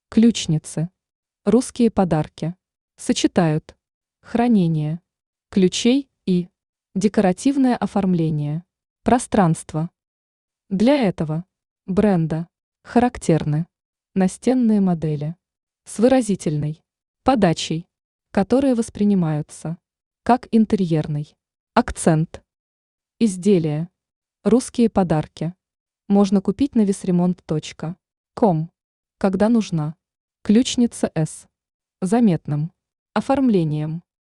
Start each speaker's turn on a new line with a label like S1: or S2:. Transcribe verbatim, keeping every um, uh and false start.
S1: Ключницы. Русские подарки. Сочетают хранение ключей и декоративное оформление пространства. Для этого бренда характерны настенные модели с выразительной подачей, которые воспринимаются как интерьерный акцент. Изделия. Русские подарки. Можно купить на весремонт точка ком, когда нужна ключница с заметным оформлением.